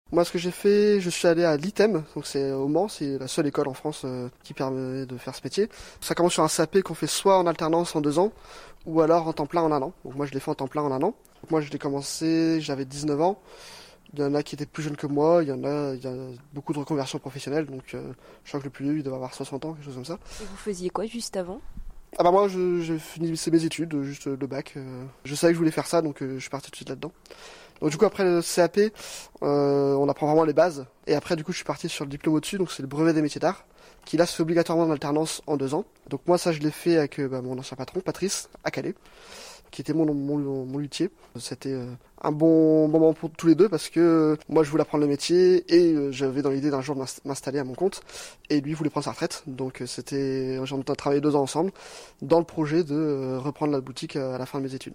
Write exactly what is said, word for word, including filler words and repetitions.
Moi, ce que j'ai fait, je suis allé à l'I T E M, donc c'est au Mans, c'est la seule école en France euh, qui permet de faire ce métier. Ça commence sur un C A P qu'on fait soit en alternance en deux ans, ou alors en temps plein en un an. Donc moi, je l'ai fait en temps plein en un an. Donc moi, je l'ai commencé, j'avais dix-neuf ans. Il y en a qui étaient plus jeunes que moi, il y en a, il y a beaucoup de reconversions professionnelles, donc euh, je crois que le plus vieux, il doit avoir soixante ans, quelque chose comme ça. Et vous faisiez quoi juste avant? Ah bah moi, je- j'ai fini mes études, euh, juste le bac. euh, je savais que je voulais faire ça, donc euh, je suis parti tout de suite là-dedans. Donc du coup, après le C A P, euh, on apprend vraiment les bases. Et après, du coup, je suis parti sur le diplôme au-dessus, donc c'est le brevet des métiers d'art, qui là se fait obligatoirement en alternance en deux ans. Donc moi, ça, je l'ai fait avec euh, bah, mon ancien patron, Patrice, à Calais, qui était mon, mon, mon luthier. C'était euh, un bon moment pour tous les deux parce que euh, moi, je voulais apprendre le métier et euh, j'avais dans l'idée d'un jour de m'inst- m'installer à mon compte. Et lui voulait prendre sa retraite. Donc euh, c'était, j'ai travaillé deux ans ensemble dans le projet de euh, reprendre la boutique euh, à la fin de mes études.